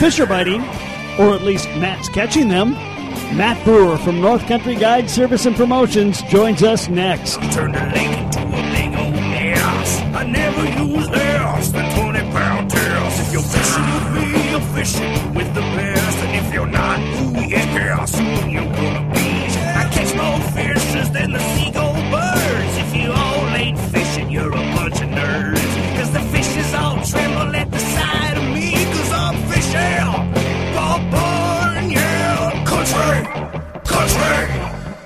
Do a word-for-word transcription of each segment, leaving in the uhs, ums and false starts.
fish are biting, or at least Matt's catching them. Matt Brewer from North Country Guide Service and Promotions joins us next. Turn the lake into a big old ass. I never use less than twenty pound tails. If you're fishing with me, you're fishing with the best. And if you're not, ooh yeah, soon you're gonna be. I catch more fishes than the seagull birds. If you all ain't fishing, you're a bunch of nerds. Cause the fishes all tremble at the sight of me. Cause I'm fishing, Paul Barn, yeah, country, country.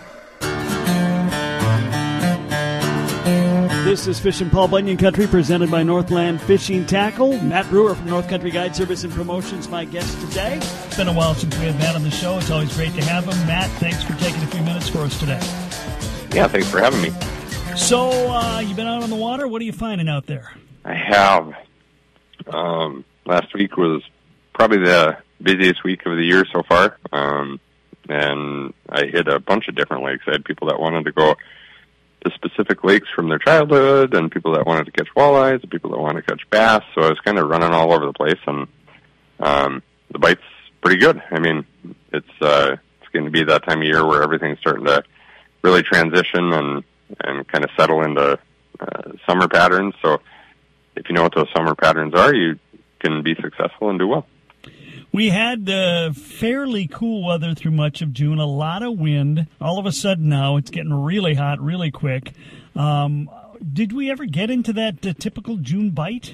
This is Fishin' Paul Bunyan Country, presented by Northland Fishing Tackle. Matt Brewer from North Country Guide Service and Promotions, my guest today. It's been a while since we had Matt on the show. It's always great to have him. Matt, thanks for taking a few minutes for us today. Yeah, thanks for having me. So, uh, you've been out on the water. What are you finding out there? I have. Um, last week was probably the busiest week of the year so far, um, and I hit a bunch of different lakes. I had people that wanted to go to specific lakes from their childhood, and people that wanted to catch walleyes, and people that wanted to catch bass. So I was kind of running all over the place, and um, the bite's pretty good. I mean, it's uh, it's going to be that time of year where everything's starting to really transition and and kind of settle into uh, summer patterns. So if you know what those summer patterns are, you can be successful and do well. We had uh, fairly cool weather through much of June, a lot of wind. All of a sudden now it's getting really hot really quick. Um, did we ever get into that uh, typical June bite?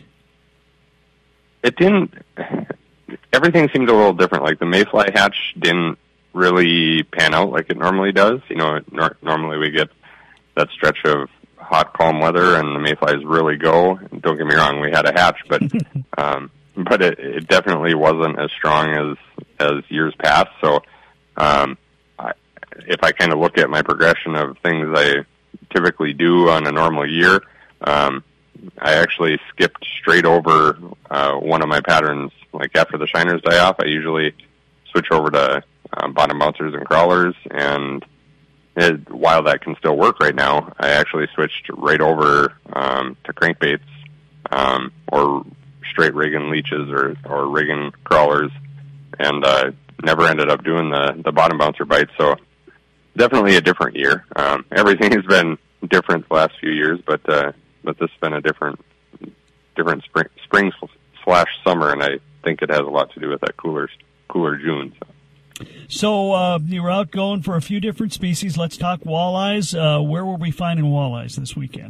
It didn't. Everything seemed a little different. Like the mayfly hatch didn't really pan out like it normally does. You know, nor- normally we get that stretch of hot, calm weather and the mayflies really go. And don't get me wrong, we had a hatch, but... um, But it, it definitely wasn't as strong as as years past. So, um, I, if I kind of look at my progression of things I typically do on a normal year, um, I actually skipped straight over uh, one of my patterns. Like after the shiners die off, I usually switch over to um, bottom bouncers and crawlers. And it, while that can still work right now, I actually switched right over um, to crankbaits um, or straight rigging leeches or, or rigging crawlers, and uh, never ended up doing the, the bottom bouncer bites. So definitely a different year. Um, everything has been different the last few years, but uh, but this has been a different different spring, spring slash summer, and I think it has a lot to do with that cooler cooler June. So, so uh, you were out going for a few different species. Let's talk walleyes. Uh, where were we finding walleyes this weekend?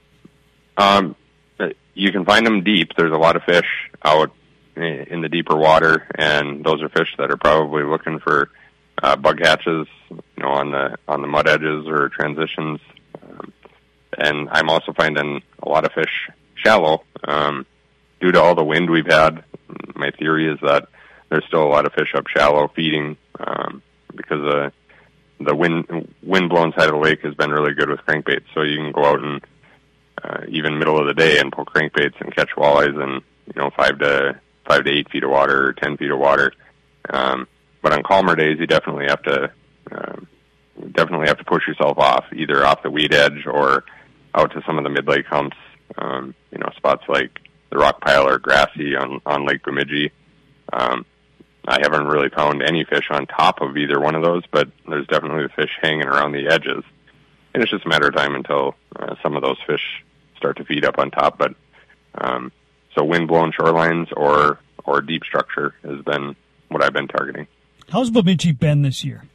Um. You can find them deep. There's a lot of fish out in the deeper water, and those are fish that are probably looking for uh, bug hatches, you know, on the on the mud edges or transitions. Um, and I'm also finding a lot of fish shallow um, due to all the wind we've had. My theory is that there's still a lot of fish up shallow feeding um, because uh, the wind wind blown side of the lake has been really good with crankbaits. So you can go out and Uh, even middle of the day and pull crankbaits and catch walleyes in, you know, five to five to eight feet of water or ten feet of water. Um, but on calmer days, you definitely have to um, definitely have to push yourself off, either off the weed edge or out to some of the mid lake humps. Um, you know, spots like the rock pile or grassy on on Lake Bemidji. Um, I haven't really found any fish on top of either one of those, but there's definitely the fish hanging around the edges. And it's just a matter of time until uh, some of those fish start to feed up on top. But um, so wind-blown shorelines or or deep structure has been what I've been targeting. How's Bemidji been this year?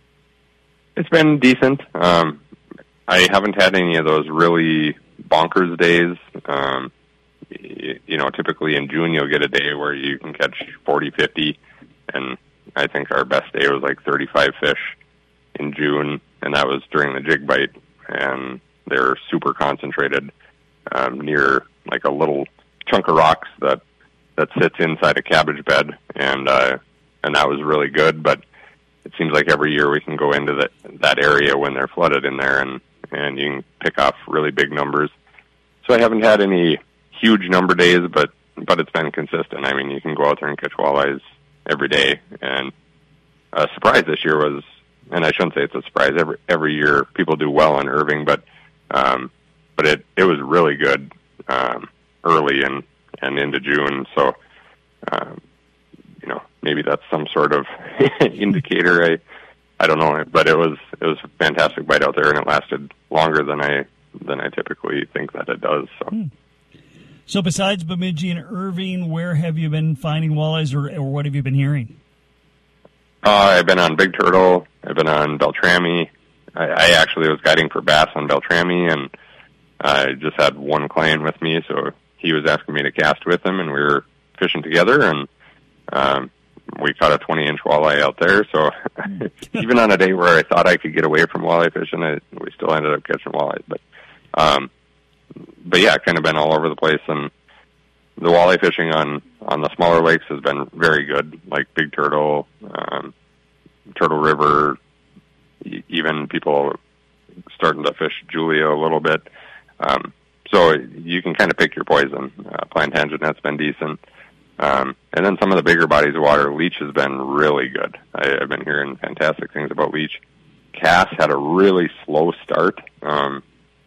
It's been decent. Um, I haven't had any of those really bonkers days. Um, you, you know, typically in June you'll get a day where you can catch forty, fifty, and I think our best day was like thirty-five fish in June, and that was during the jig bite, and they're super concentrated um, near like a little chunk of rocks that that sits inside a cabbage bed, and uh, and that was really good. But it seems like every year we can go into that that area when they're flooded in there, and and you can pick off really big numbers. So I haven't had any huge number days, but but it's been consistent. I mean, you can go out there and catch walleyes every day, and a surprise this year was. And I shouldn't say it's a surprise. Every every year people do well on Irving, but um, but it, it was really good um, early and, and into June. So um, you know maybe that's some sort of indicator. I I don't know, but it was it was a fantastic bite out there, and it lasted longer than I than I typically think that it does. So. Hmm. So besides Bemidji and Irving, where have you been finding walleyes, or, or what have you been hearing? Uh, I've been on Big Turtle. I've been on Beltrami. I, I actually was guiding for bass on Beltrami, and I just had one client with me, so he was asking me to cast with him, and we were fishing together, and um, we caught a twenty-inch walleye out there. So even on a day where I thought I could get away from walleye fishing, I, we still ended up catching walleyes. But, um, but yeah, kind of been all over the place, and the walleye fishing on, on the smaller lakes has been very good, like Big Turtle, um, Turtle River, e- even people starting to fish Julia a little bit. Um, so you can kind of pick your poison. Uh, Plantagenet's been decent. Um, and then some of the bigger bodies of water, Leech has been really good. I, I've been hearing fantastic things about Leech. Cass had a really slow start. Um,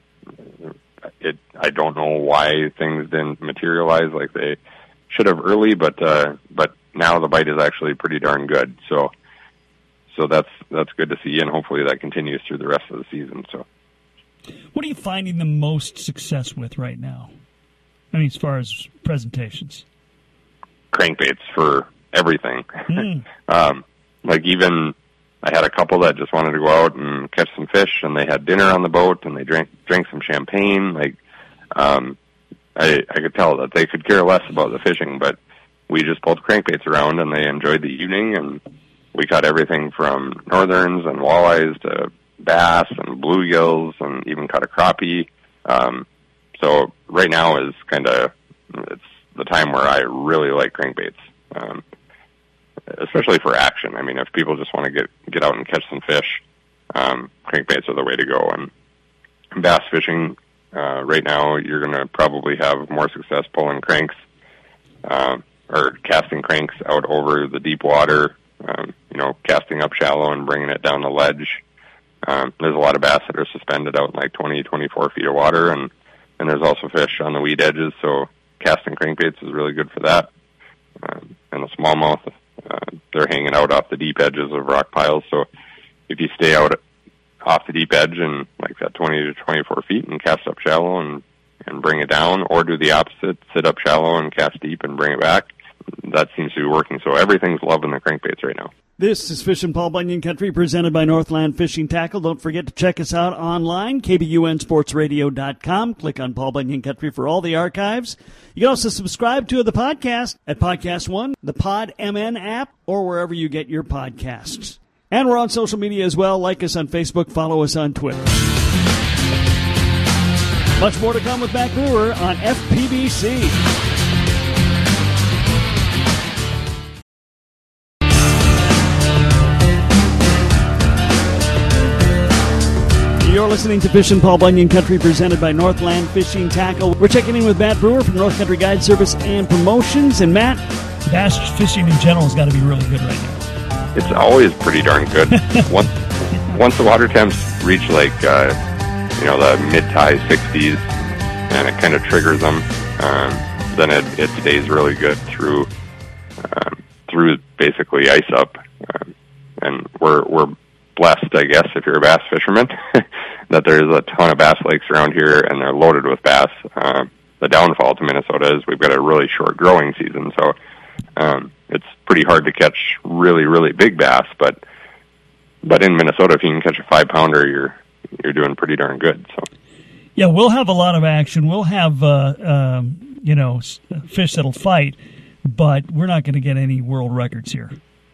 it, I don't know why things didn't materialize like they should have early, but, uh, but now the bite is actually pretty darn good. So, so that's, that's good to see, and hopefully that continues through the rest of the season. So, what are you finding the most success with right now? I mean, as far as presentations. Crankbaits for everything. Mm. um, like even I had a couple that just wanted to go out and catch some fish, and they had dinner on the boat, and they drank drank some champagne. Like, um, I I could tell that they could care less about the fishing, but we just pulled crankbaits around, and they enjoyed the evening, and we caught everything from northerns and walleyes to bass and bluegills, and even caught a crappie. Um, so right now is kind of it's the time where I really like crankbaits, um, especially for action. I mean, if people just want to get get out and catch some fish, um, crankbaits are the way to go. And bass fishing, uh, right now, you're going to probably have more success pulling cranks uh, or casting cranks out over the deep water, um, you know, casting up shallow and bringing it down the ledge. Um, there's a lot of bass that are suspended out in like twenty, twenty-four feet of water, and, and there's also fish on the weed edges, so casting crankbaits is really good for that. Um, and the smallmouth, uh, they're hanging out off the deep edges of rock piles. So if you stay out off the deep edge and like that twenty to twenty-four feet and cast up shallow and, and bring it down, or do the opposite, sit up shallow and cast deep and bring it back, that seems to be working. So everything's loving the crankbaits right now. This is Fishin' Paul Bunyan Country, presented by Northland Fishing Tackle. Don't forget to check us out online, K B U N sports radio dot com. Click on Paul Bunyan Country for all the archives. You can also subscribe to the podcast at Podcast One, the Pod M N app, or wherever you get your podcasts. And we're on social media as well. Like us on Facebook, follow us on Twitter. Much more to come with Matt Brewer on F P B C. You're listening to Fishin' Paul Bunyan Country, presented by Northland Fishing Tackle. We're checking in with Matt Brewer from North Country Guide Service and Promotions. And Matt, bass fishing in general has got to be really good right now. It's always pretty darn good. once, once the water temps reach like, uh, you know, the mid-to-high sixties, and it kind of triggers them, um, then it, it stays really good through, um, through basically ice up. Um, and we're, we're blessed, I guess, if you're a bass fisherman, that there's a ton of bass lakes around here, and they're loaded with bass. Uh, the downfall to Minnesota is we've got a really short growing season, so um, it's pretty hard to catch really, really big bass. But but in Minnesota, if you can catch a five pounder, you're you're doing pretty darn good. So yeah, we'll have a lot of action. We'll have uh, um, you know fish that'll fight, but we're not going to get any world records here.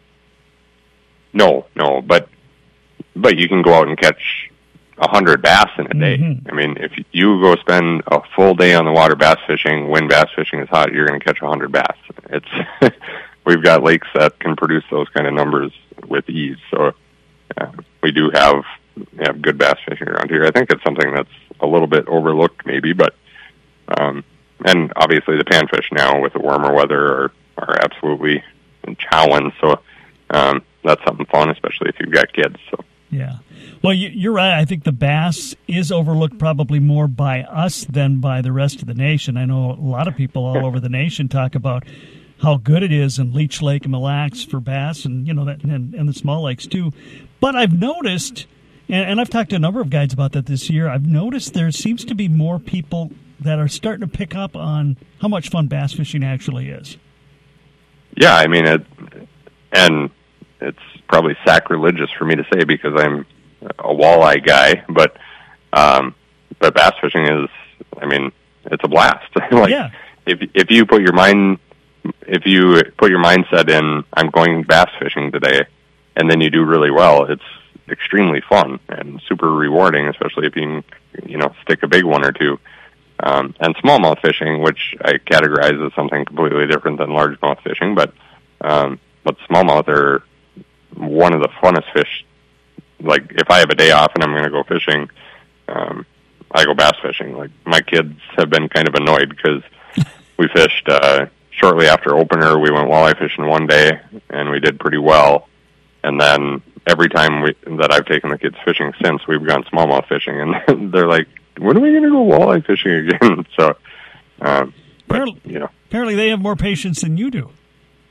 No, no, but. But you can go out and catch a hundred bass in a day. Mm-hmm. I mean, if you go spend a full day on the water bass fishing, when bass fishing is hot, you're going to catch a hundred bass. It's we've got lakes that can produce those kind of numbers with ease. So uh, we do have have good bass fishing around here. I think it's something that's a little bit overlooked, maybe, but um, and obviously the panfish now with the warmer weather are are absolutely chowing. So um, that's something fun, especially if you've got kids. So. Yeah. Well, you're right. I think the bass is overlooked probably more by us than by the rest of the nation. I know a lot of people all over the nation talk about how good it is in Leech Lake and Mille Lacs for bass, and you know that, and, and the small lakes too. But I've noticed, and, and I've talked to a number of guides about that this year. I've noticed there seems to be more people that are starting to pick up on how much fun bass fishing actually is. Yeah, I mean it, and it's probably sacrilegious for me to say because I'm a walleye guy, but um, but bass fishing is, I mean, it's a blast. like yeah. if if you put your mind if you put your mindset in, I'm going bass fishing today, and then you do really well, it's extremely fun and super rewarding, especially if you can, you know, stick a big one or two. Um, and smallmouth fishing, which I categorize as something completely different than largemouth fishing, but um, but smallmouth are one of the funnest fish. Like, if I have a day off and I'm going to go fishing, um, I go bass fishing. Like, my kids have been kind of annoyed because we fished uh, shortly after opener. We went walleye fishing one day, and we did pretty well. And then every time we, that I've taken the kids fishing since, we've gone smallmouth fishing, and they're like, when are we going to go walleye fishing again? so, um, but, apparently, you know. Apparently they have more patience than you do.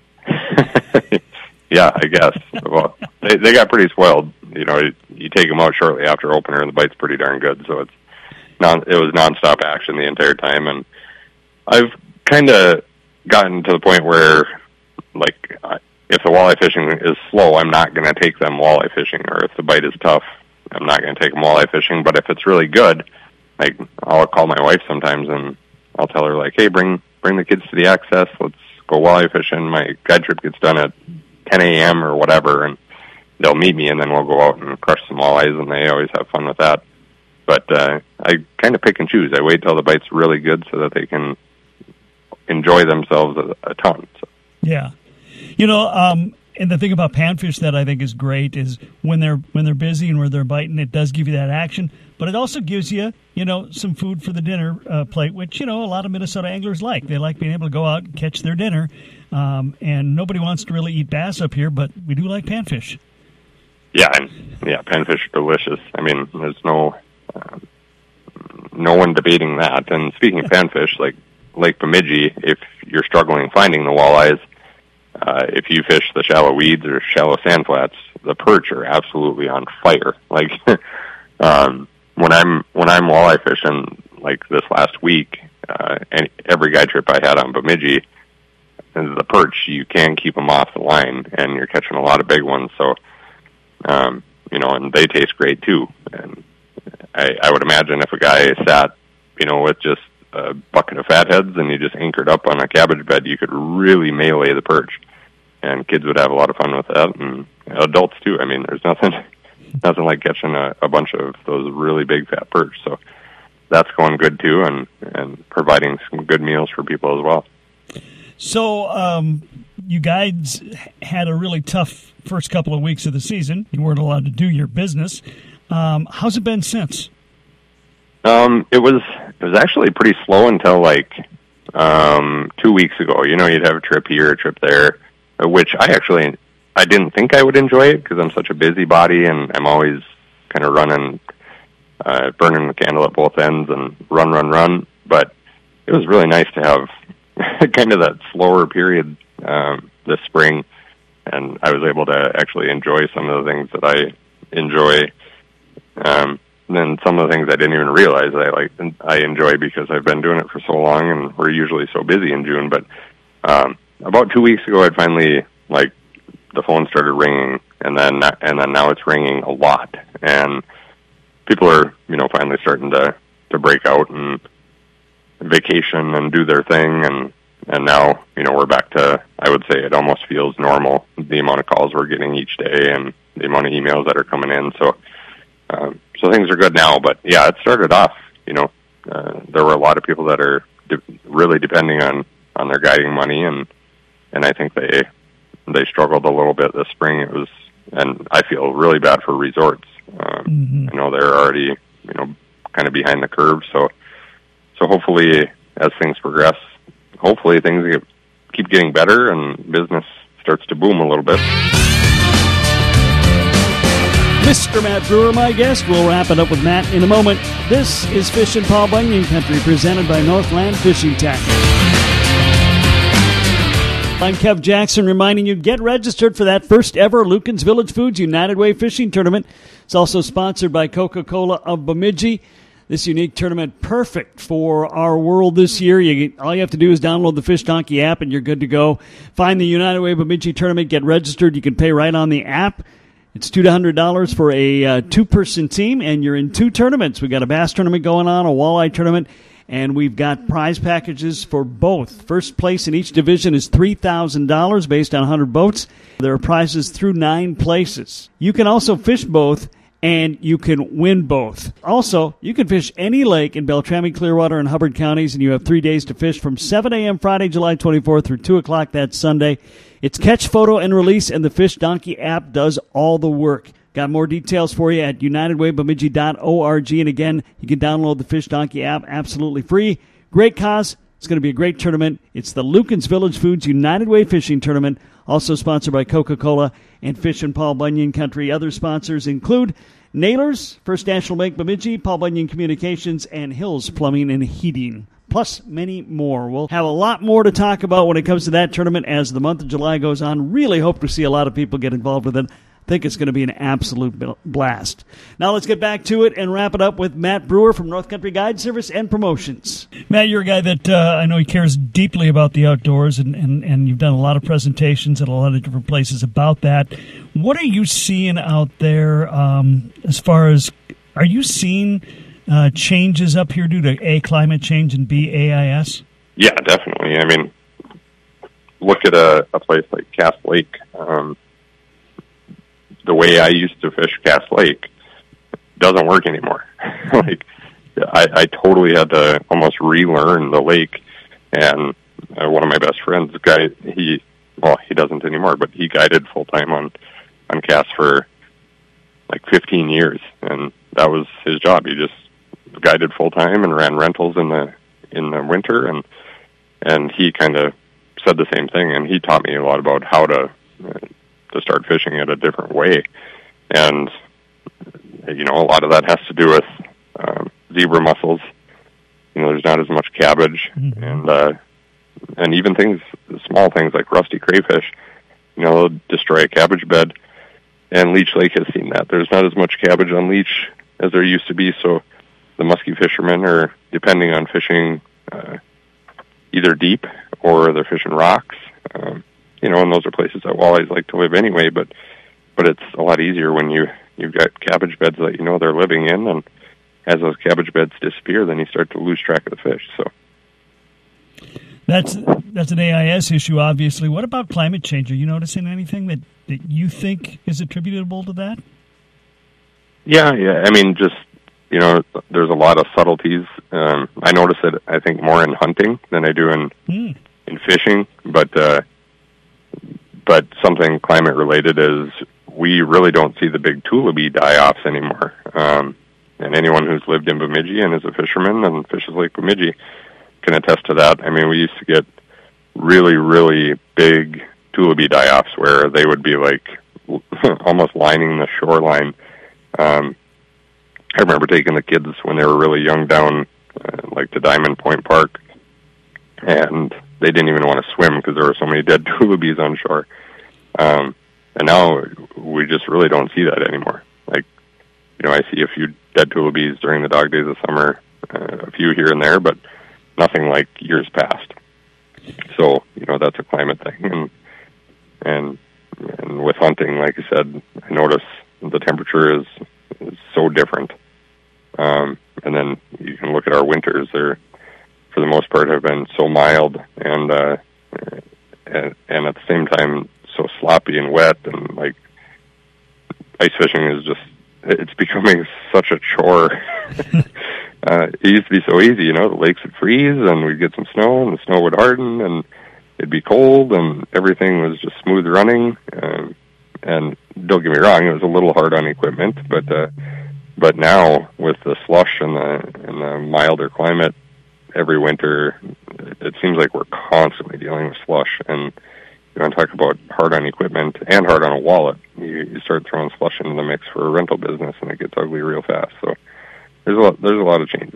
Yeah, I guess. Well, they they got pretty spoiled. You know, you, you take them out shortly after opener, and the bite's pretty darn good. So it's non it was nonstop action the entire time, and I've kind of gotten to the point where, like, if the walleye fishing is slow, I'm not going to take them walleye fishing, or if the bite is tough, I'm not going to take them walleye fishing. But if it's really good, like, I'll call my wife sometimes, and I'll tell her, like, hey, bring bring the kids to the access. Let's go walleye fishing. My guide trip gets done at ten a.m. or whatever, and they'll meet me, and then we'll go out and crush some walleyes, and they always have fun with that. But uh, I kind of pick and choose. I wait till the bite's really good so that they can enjoy themselves a, a ton. So. Yeah. You know, um, and the thing about panfish that I think is great is when they're when they're busy and when they're biting, it does give you that action, but it also gives you, you know, some food for the dinner uh, plate, which, you know, a lot of Minnesota anglers like. They like being able to go out and catch their dinner, um, and nobody wants to really eat bass up here, but we do like panfish. Yeah, and yeah, panfish are delicious. I mean, there's no uh, no one debating that. And speaking of panfish, like Lake Bemidji, if you're struggling finding the walleyes, Uh, if you fish the shallow weeds or shallow sand flats, the perch are absolutely on fire. Like, um, when I'm, when I'm walleye fishing, like this last week, uh, and every guide trip I had on Bemidji, the perch, you can keep them off the line, and you're catching a lot of big ones. So, um, you know, and they taste great too. And I, I would imagine if a guy sat, you know, with just a bucket of fatheads and you just anchored up on a cabbage bed, you could really melee the perch, and kids would have a lot of fun with that, and adults too. I mean, there's nothing nothing like catching a, a bunch of those really big fat perch. So that's going good too, and and providing some good meals for people as well. So um, you guys had a really tough first couple of weeks of the season. You weren't allowed to do your business. Um, how's it been since? Um, it was it was actually pretty slow until like um, two weeks ago. You know, you'd have a trip here, a trip there, which I actually I didn't think I would enjoy it because I'm such a busybody and I'm always kind of running, uh, burning the candle at both ends and run, run, run. But it was really nice to have kind of that slower period um, this spring, and I was able to actually enjoy some of the things that I enjoy. Um, And some of the things I didn't even realize I like I enjoy because I've been doing it for so long, and we're usually so busy in June. But um, about two weeks ago, I finally like the phone started ringing, and then and then now it's ringing a lot, and people are you know finally starting to to break out and vacation and do their thing, and and now you know we're back to, I would say it almost feels normal, the amount of calls we're getting each day and the amount of emails that are coming in. So. Um, so things are good now, but yeah, it started off, you know, uh, there were a lot of people that are de- really depending on, on their guiding money, and, and I think they, they struggled a little bit this spring. It was, and I feel really bad for resorts. Um, mm-hmm. I know they're already, you know, kind of behind the curve. So, so hopefully as things progress, hopefully things get, keep getting better and business starts to boom a little bit. Mister Matt Brewer, my guest. We'll wrap it up with Matt in a moment. This is Fishin' Paul Bunyan Country, presented by Northland Fishing Tackle. I'm Kev Jackson reminding you, get registered for that first ever Lucan's Village Foods United Way Fishing Tournament. It's also sponsored by Coca-Cola of Bemidji. This unique tournament, perfect for our world this year. You, all you have to do is download the Fish Donkey app and you're good to go. Find the United Way Bemidji tournament, get registered. You can pay right on the app. It's two hundred dollars for a uh, two-person team, and you're in two tournaments. We've got a bass tournament going on, a walleye tournament, and we've got prize packages for both. First place in each division is three thousand dollars based on one hundred boats. There are prizes through nine places. You can also fish both, and you can win both. Also, you can fish any lake in Beltrami, Clearwater, and Hubbard counties, and you have three days to fish from seven a.m. Friday, July twenty-fourth through two o'clock that Sunday. It's catch, photo, and release, and the Fish Donkey app does all the work. Got more details for you at united way bemidji dot org. And again, you can download the Fish Donkey app absolutely free. Great cause. It's going to be a great tournament. It's the Lucan's Village Foods United Way Fishing Tournament, also sponsored by Coca-Cola and Fish and Paul Bunyan Country. Other sponsors include Nailers, First National Bank Bemidji, Paul Bunyan Communications, and Hills Plumbing and Heating, plus many more. We'll have a lot more to talk about when it comes to that tournament as the month of July goes on. Really hope to see a lot of people get involved with it. I think it's going to be an absolute blast. Now let's get back to it and wrap it up with Matt Brewer from North Country Guide Service and Promotions. Matt, you're a guy that uh, I know he cares deeply about the outdoors, and, and, and you've done a lot of presentations at a lot of different places about that. What are you seeing out there um, as far as, are you seeing uh, changes up here due to A, climate change, and B, A I S? Yeah, definitely. I mean, look at a, a place like Cass Lake. Um, the way I used to fish Cass Lake doesn't work anymore. like, I, I totally had to almost relearn the lake. And uh, one of my best friends, the guy, he, well, he doesn't anymore, but he guided full time on, on Cass for like fifteen years. And that was his job. He just guided full time and ran rentals in the, in the winter. And, and he kind of said the same thing. And he taught me a lot about how to, uh, to start fishing it a different way. And, you know, a lot of that has to do with um, zebra mussels. You know, there's not as much cabbage, mm-hmm. and uh, and even things, small things like rusty crayfish, you know, they'll destroy a cabbage bed. And Leech Lake has seen that. There's not as much cabbage on Leech as there used to be, so the muskie fishermen are depending on fishing uh, either deep or they're fishing rocks. Um, You know, and those are places that walleyes like to live anyway, but but it's a lot easier when you, you've got cabbage beds that you know they're living in, and as those cabbage beds disappear, then you start to lose track of the fish. So That's that's an A I S issue, obviously. What about climate change? Are you noticing anything that, that you think is attributable to that? Yeah, yeah. I mean, just, you know, there's a lot of subtleties. Um, I notice it, I think, more in hunting than I do in mm. in fishing, but... Uh, But something climate-related is we really don't see the big tulipy die-offs anymore. Um, and anyone who's lived in Bemidji and is a fisherman and fishes Lake Bemidji can attest to that. I mean, we used to get really, really big tulipy die-offs where they would be like almost lining the shoreline. Um, I remember taking the kids when they were really young down uh, like to Diamond Point Park, and they didn't even want to swim because there were so many dead tulipes on shore. Um, and now we just really don't see that anymore. Like, you know, I see a few dead tulipes during the dog days of summer, uh, a few here and there, but nothing like years past. So, you know, that's a climate thing. And, and, and with hunting, like I said, I notice the temperature is, is so different. Um, and then you can look at our winters. They're, for the most part, have been so mild and, uh, and, and at the same time, so sloppy and wet, and like ice fishing is just, it's becoming such a chore. uh, it used to be so easy, you know, the lakes would freeze and we'd get some snow and the snow would harden and it'd be cold and everything was just smooth running. Um, and don't get me wrong, it was a little hard on equipment, but, uh, but now with the slush and the, and the milder climate, every winter, it seems like we're constantly dealing with slush. And you want to talk about hard on equipment and hard on a wallet. You, you start throwing slush into the mix for a rental business, and it gets ugly real fast. So there's a lot, there's a lot of changes.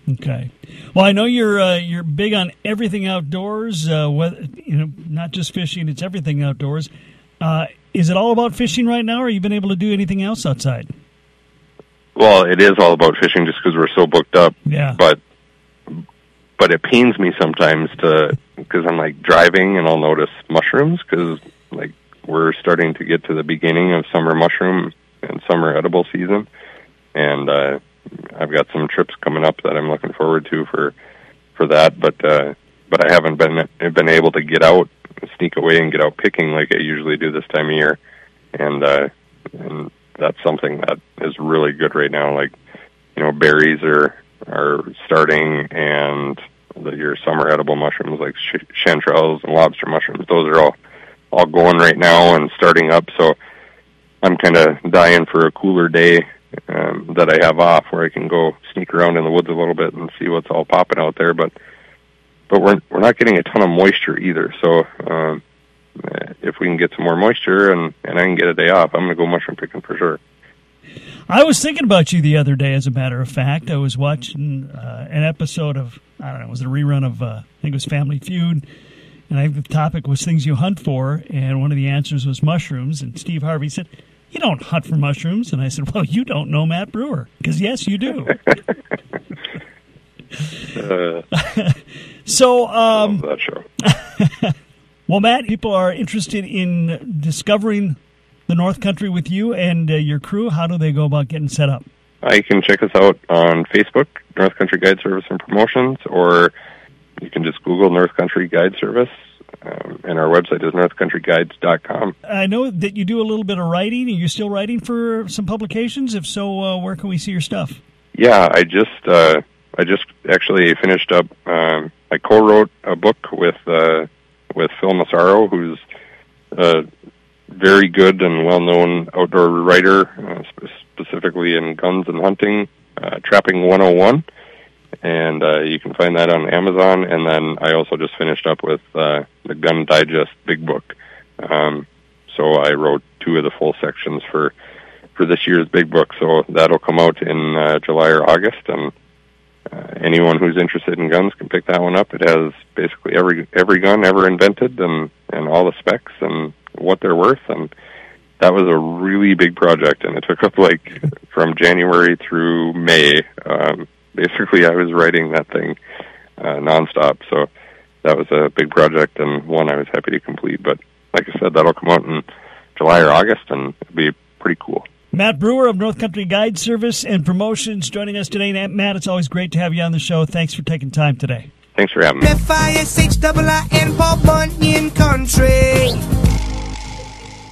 Okay. Well, I know you're uh, you're big on everything outdoors. Uh, whether, you know, not just fishing; it's everything outdoors. Uh, is it all about fishing right now, or have you been able to do anything else outside? Well, it is all about fishing, just because we're so booked up. Yeah. But but it pains me sometimes to because I'm like driving and I'll notice mushrooms because like we're starting to get to the beginning of summer mushroom and summer edible season, and uh, I've got some trips coming up that I'm looking forward to for for that. But uh, but I haven't been been able to get out, sneak away, and get out picking like I usually do this time of year, and uh, and that's something that is really good right now. Like you know, berries are are starting, and the, your summer edible mushrooms like ch- chanterelles and lobster mushrooms, those are all all going right now and starting up. So I'm kind of dying for a cooler day um, that I have off, where I can go sneak around in the woods a little bit and see what's all popping out there. But but we're we're not getting a ton of moisture either. So um, if we can get some more moisture and and I can get a day off, I'm going to go mushroom picking for sure. I was thinking about you the other day, as a matter of fact. I was watching uh, an episode of, I don't know, it was a rerun of, uh, I think it was Family Feud, and I think the topic was things you hunt for, and one of the answers was mushrooms, and Steve Harvey said, you don't hunt for mushrooms. And I said, well, you don't know Matt Brewer, because yes, you do. uh, so, um, I love that show. Well, Matt, people are interested in discovering the North Country with you and uh, your crew. How do they go about getting set up? Uh, you can check us out on Facebook, North Country Guide Service and Promotions, or you can just Google North Country Guide Service, um, and our website is north country guides dot com. I know that you do a little bit of writing. Are you still writing for some publications? If so, uh, where can we see your stuff? Yeah, I just uh, I just actually finished up. Um, I co-wrote a book with uh, with Phil Massaro, who's uh, very good and well-known outdoor writer, uh, sp- specifically in guns and hunting, uh, Trapping one oh one, and uh, you can find that on Amazon. And then I also just finished up with uh, the Gun Digest Big Book. Um, so I wrote two of the full sections for for this year's Big Book, so that'll come out in uh, July or August, and uh, anyone who's interested in guns can pick that one up. It has basically every every gun ever invented, and, and all the specs and what they're worth, and that was a really big project, and it took up like from January through May. Um, basically, I was writing that thing uh, nonstop, so that was a big project and one I was happy to complete. But like I said, that'll come out in July or August, and it'll be pretty cool. Matt Brewer of North Country Guide Service and Promotions joining us today. Matt, it's always great to have you on the show. Thanks for taking time today. Thanks for having me. F I S H I I N Paul Bunyan Country.